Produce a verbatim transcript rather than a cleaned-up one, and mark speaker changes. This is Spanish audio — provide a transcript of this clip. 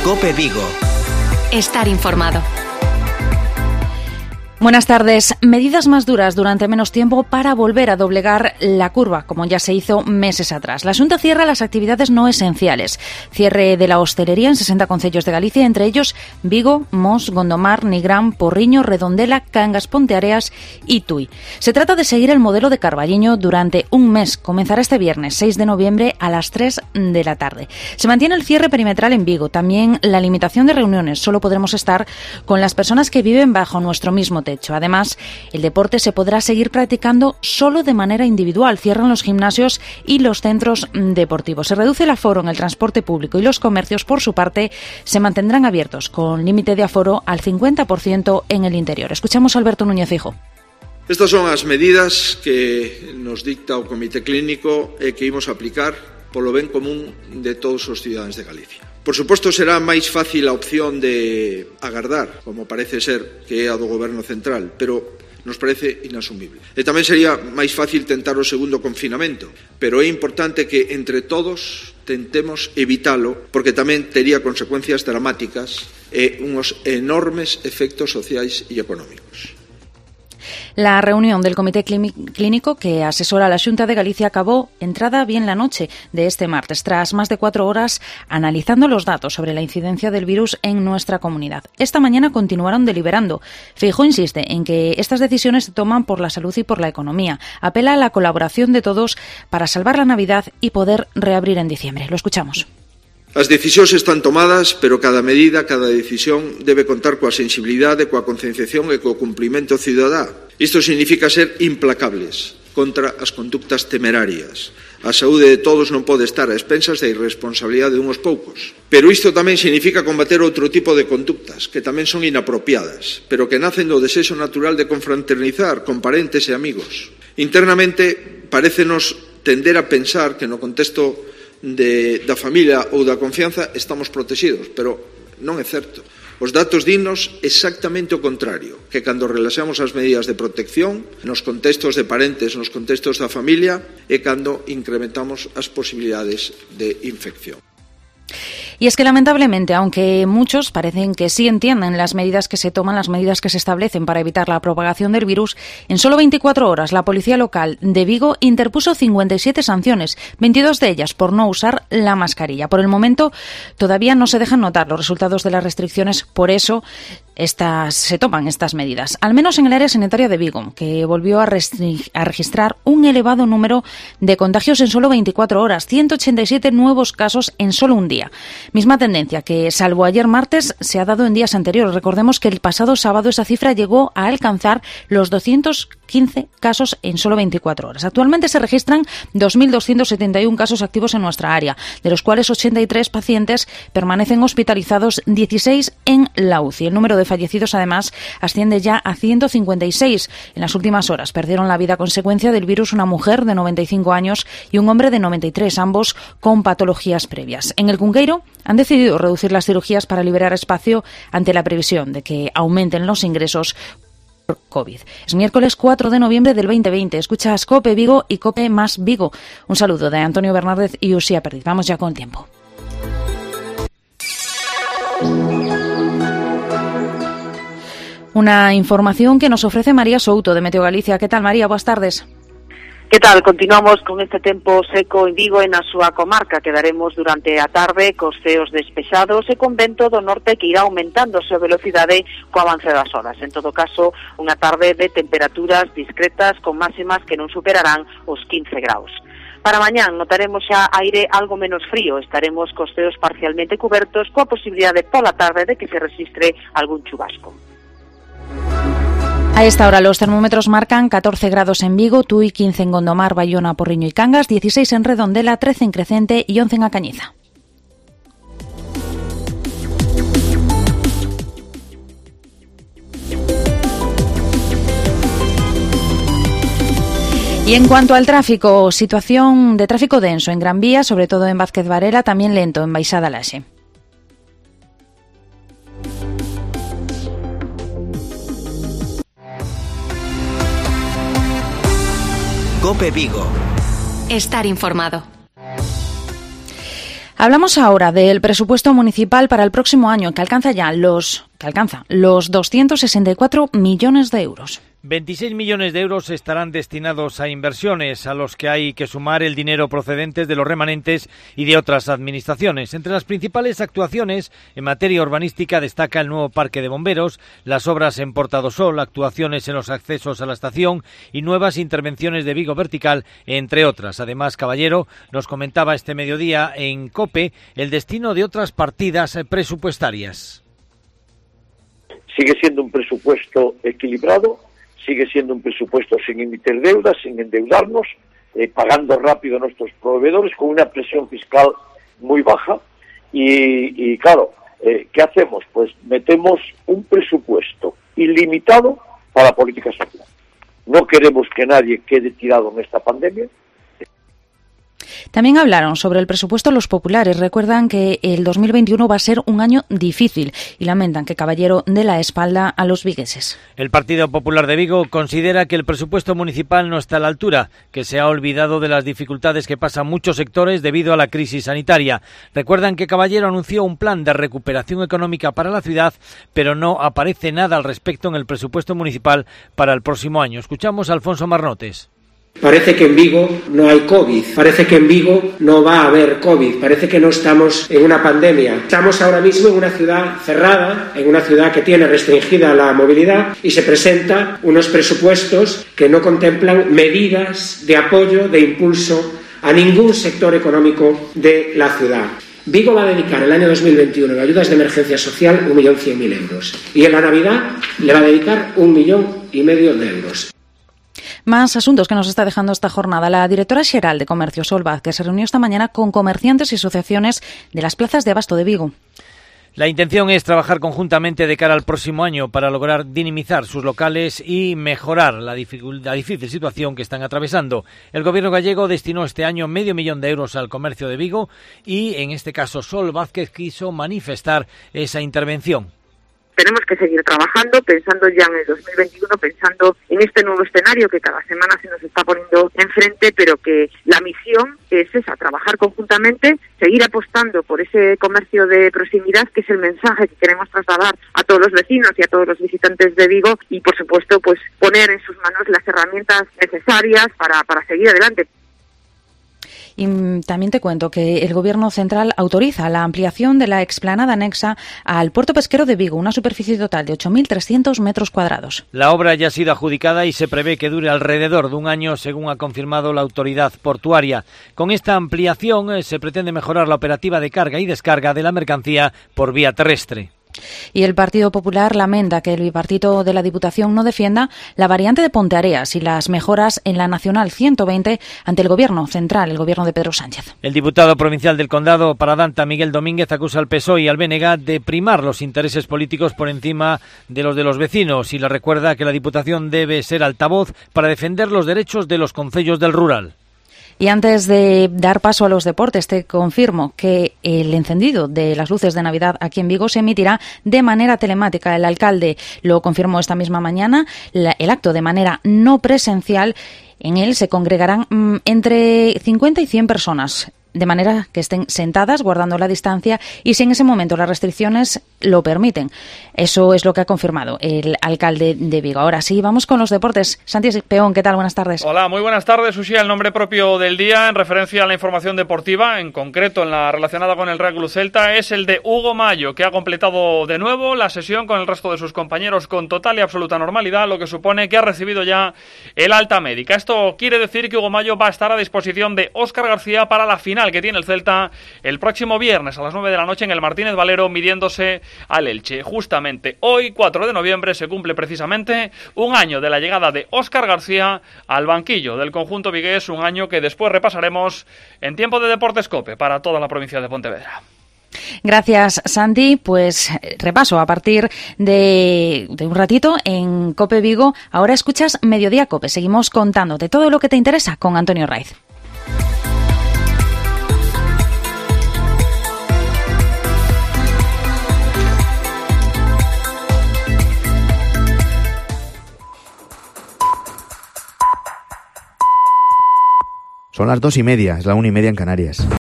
Speaker 1: COPE Vigo.
Speaker 2: Estar informado.
Speaker 3: Buenas tardes. Medidas más duras durante menos tiempo para volver a doblegar la curva, como ya se hizo meses atrás. La Xunta cierra las actividades no esenciales. Cierre de la hostelería en sesenta concellos de Galicia, entre ellos Vigo, Mos, Gondomar, Nigrán, Porriño, Redondela, Cangas, Ponteareas y Tui. Se trata de seguir el modelo de Carballiño durante un mes. Comenzará este viernes, seis de noviembre, a las tres de la tarde. Se mantiene el cierre perimetral en Vigo. También la limitación de reuniones. Solo podremos estar con las personas que viven bajo nuestro mismo techo. Además, el deporte se podrá seguir practicando solo de manera individual. Cierran los gimnasios y los centros deportivos. Se reduce el aforo en el transporte público y los comercios, por su parte, se mantendrán abiertos con límite de aforo al cincuenta por ciento en el interior. Escuchamos a Alberto Núñez Feijóo.
Speaker 4: Estas son as medidas que nos dicta o Comité Clínico e que imos aplicar polo ben común de todos os cidadáns de Galicia. Por suposto, será máis fácil a opción de agardar, como parece ser que é a do Goberno Central, pero nos parece inasumible. E tamén sería máis fácil tentar o segundo confinamento, pero é importante que entre todos tentemos evitalo, porque tamén tería consecuencias dramáticas e uns enormes efectos sociais e económicos.
Speaker 3: La reunión del Comité Clínico que asesora a la Xunta de Galicia acabó entrada bien la noche de este martes, tras más de cuatro horas analizando los datos sobre la incidencia del virus en nuestra comunidad. Esta mañana continuaron deliberando. Feijóo insiste en que estas decisiones se toman por la salud y por la economía. Apela a la colaboración de todos para salvar la Navidad y poder reabrir en diciembre. Lo escuchamos.
Speaker 4: As decisións están tomadas, pero cada medida, cada decisión debe contar coa sensibilidade, coa concienciación e co cumprimento cidadá. Isto significa ser implacables contra as conductas temerarias. A saúde de todos non pode estar a expensas da irresponsabilidade de uns poucos. Pero isto tamén significa combater outro tipo de conductas, que tamén son inapropiadas, pero que nacen do desexo natural de confraternizar con parentes e amigos. Internamente, parécenos tender a pensar que no contexto De, da familia ou da confianza estamos protegidos, pero non é certo. Os datos dinos exactamente o contrario, que cando relaxamos as medidas de protección nos contextos de parentes, nos contextos da familia, é cando incrementamos as posibilidades de infección.
Speaker 3: Y es que lamentablemente, aunque muchos parecen que sí entienden las medidas que se toman, las medidas que se establecen para evitar la propagación del virus, en solo veinticuatro horas la Policía Local de Vigo interpuso cincuenta y siete sanciones, veintidós de ellas por no usar la mascarilla. Por el momento todavía no se dejan notar los resultados de las restricciones, por eso estas, se toman estas medidas. Al menos en el área sanitaria de Vigo, que volvió a, a registrar un elevado número de contagios en solo veinticuatro horas, ciento ochenta y siete nuevos casos en solo un día. Misma tendencia que, salvo ayer martes, se ha dado en días anteriores. Recordemos que el pasado sábado esa cifra llegó a alcanzar los doscientos quince casos en solo veinticuatro horas. Actualmente se registran dos mil doscientos setenta y uno casos activos en nuestra área, de los cuales ochenta y tres pacientes permanecen hospitalizados, dieciséis en la U C I. El número de fallecidos, además, asciende ya a ciento cincuenta y seis. En las últimas horas perdieron la vida a consecuencia del virus una mujer de noventa y cinco años y un hombre de noventa y tres, ambos con patologías previas. En el Cunqueiro han decidido reducir las cirugías para liberar espacio ante la previsión de que aumenten los ingresos por COVID. Es miércoles cuatro de noviembre del veinte veinte. Escuchas COPE Vigo y COPE más Vigo. Un saludo de Antonio Bernárdez y Uxía Perdiz. Vamos ya con el tiempo. Una información que nos ofrece María Souto de Meteo Galicia. ¿Qué tal, María? Buenas tardes.
Speaker 5: Que tal? Continuamos con este tempo seco en Vigo e na súa comarca. Quedaremos durante a tarde cos ceos despexados e con vento do norte que irá aumentando a súa velocidade co avance das horas. En todo caso, unha tarde de temperaturas discretas con máximas que non superarán os quince graus. Para mañán notaremos xa aire algo menos frío. Estaremos cos ceos parcialmente cubertos coa posibilidade pola tarde de que se resistre algún chubasco.
Speaker 3: A esta hora los termómetros marcan catorce grados en Vigo, Tui, quince en Gondomar, Bayona, Porriño y Cangas, dieciséis en Redondela, trece en Crecente y once en A Cañiza. Y en cuanto al tráfico, situación de tráfico denso en Gran Vía, sobre todo en Vázquez Varela, también lento en Baixada Laxe.
Speaker 1: COPE Vigo.
Speaker 2: Estar informado.
Speaker 3: Hablamos ahora del presupuesto municipal para el próximo año, que alcanza ya los, que alcanza los doscientos sesenta y cuatro millones de euros.
Speaker 1: veintiséis millones de euros estarán destinados a inversiones, a los que hay que sumar el dinero procedentes de los remanentes y de otras administraciones. Entre las principales actuaciones en materia urbanística destaca el nuevo parque de bomberos, las obras en Porta do Sol, actuaciones en los accesos a la estación y nuevas intervenciones de Vigo Vertical, entre otras. Además, Caballero nos comentaba este mediodía en COPE el destino de otras partidas presupuestarias.
Speaker 6: Sigue siendo un presupuesto equilibrado, sigue siendo un presupuesto sin emitir deudas, sin endeudarnos, eh, pagando rápido a nuestros proveedores, con una presión fiscal muy baja. Y, y claro, eh, ¿qué hacemos? Pues metemos un presupuesto ilimitado para la política social. No queremos que nadie quede tirado en esta pandemia.
Speaker 3: También hablaron sobre el presupuesto los populares. Recuerdan que el dos mil veintiuno va a ser un año difícil y lamentan que Caballero dé la espalda a los vigueses.
Speaker 1: El Partido Popular de Vigo considera que el presupuesto municipal no está a la altura, que se ha olvidado de las dificultades que pasan muchos sectores debido a la crisis sanitaria. Recuerdan que Caballero anunció un plan de recuperación económica para la ciudad, pero no aparece nada al respecto en el presupuesto municipal para el próximo año. Escuchamos a Alfonso Marnotes.
Speaker 7: Parece que en Vigo no hay COVID, parece que en Vigo no va a haber COVID, parece que no estamos en una pandemia. Estamos ahora mismo en una ciudad cerrada, en una ciudad que tiene restringida la movilidad y se presentan unos presupuestos que no contemplan medidas de apoyo, de impulso a ningún sector económico de la ciudad. Vigo va a dedicar el año dos mil veintiuno en ayudas de emergencia social un millón cien mil euros y en la Navidad le va a dedicar un millón y medio de euros.
Speaker 3: Más asuntos que nos está dejando esta jornada. La directora xeral de Comercio, Sol Vázquez, se reunió esta mañana con comerciantes y asociaciones de las plazas de abasto de Vigo.
Speaker 1: La intención es trabajar conjuntamente de cara al próximo año para lograr dinamizar sus locales y mejorar la, la difícil situación que están atravesando. El gobierno gallego destinó este año medio millón de euros al comercio de Vigo y, en este caso, Sol Vázquez quiso manifestar esa intervención.
Speaker 5: Tenemos que seguir trabajando, pensando ya en el dos mil veintiuno, pensando en este nuevo escenario que cada semana se nos está poniendo enfrente, pero que la misión es esa, trabajar conjuntamente, seguir apostando por ese comercio de proximidad, que es el mensaje que queremos trasladar a todos los vecinos y a todos los visitantes de Vigo, y por supuesto pues poner en sus manos las herramientas necesarias para, para seguir adelante.
Speaker 3: Y también te cuento que el Gobierno central autoriza la ampliación de la explanada anexa al puerto pesquero de Vigo, una superficie total de ocho mil trescientos metros cuadrados.
Speaker 1: La obra ya ha sido adjudicada y se prevé que dure alrededor de un año, según ha confirmado la autoridad portuaria. Con esta ampliación eh, se pretende mejorar la operativa de carga y descarga de la mercancía por vía terrestre.
Speaker 3: Y el Partido Popular lamenta que el bipartito de la Diputación no defienda la variante de Ponteareas y las mejoras en la Nacional ciento veinte ante el Gobierno central, el Gobierno de Pedro Sánchez.
Speaker 1: El diputado provincial del Condado para Danta, Miguel Domínguez, acusa al P S O E y al B N G de primar los intereses políticos por encima de los de los vecinos y le recuerda que la Diputación debe ser altavoz para defender los derechos de los concellos del rural.
Speaker 3: Y antes de dar paso a los deportes, te confirmo que el encendido de las luces de Navidad aquí en Vigo se emitirá de manera telemática. El alcalde lo confirmó esta misma mañana. La, el acto de manera no presencial, en él se congregarán mmm, entre cincuenta y cien personas, de manera que estén sentadas, guardando la distancia, y si en ese momento las restricciones lo permiten. Eso es lo que ha confirmado el alcalde de Vigo. Ahora sí, vamos con los deportes. Santi Peón, ¿qué tal? Buenas tardes.
Speaker 8: Hola, muy buenas tardes, Uxía. El nombre propio del día, en referencia a la información deportiva, en concreto en la relacionada con el Real Club Celta, es el de Hugo Mallo, que ha completado de nuevo la sesión con el resto de sus compañeros con total y absoluta normalidad, lo que supone que ha recibido ya el alta médica. Esto quiere decir que Hugo Mallo va a estar a disposición de Óscar García para la final que tiene el Celta el próximo viernes a las nueve de la noche en el Martínez Valero, midiéndose al Elche. Justamente hoy, cuatro de noviembre, se cumple precisamente un año de la llegada de Óscar García al banquillo del conjunto vigués, un año que después repasaremos en tiempo de Deportes COPE para toda la provincia de Pontevedra.
Speaker 3: Gracias, Santi. Pues repaso a partir de, de un ratito en COPE Vigo. Ahora escuchas Mediodía COPE. Seguimos contándote todo lo que te interesa con Antonio Raiz.
Speaker 9: Son las dos y media, es la una y media en Canarias.